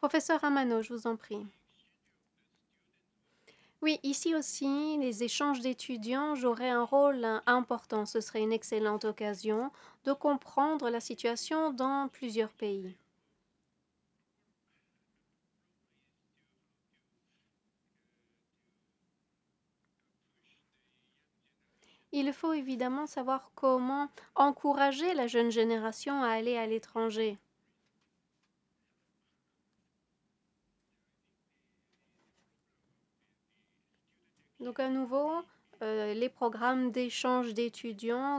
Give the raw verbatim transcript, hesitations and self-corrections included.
Professeur Amano, je vous en prie. Oui, ici aussi, les échanges d'étudiants joueraient un rôle euh, important. Ce serait une excellente occasion de comprendre la situation dans plusieurs pays. Il faut évidemment savoir comment encourager la jeune génération à aller à l'étranger. Donc à nouveau, euh, les programmes d'échange d'étudiants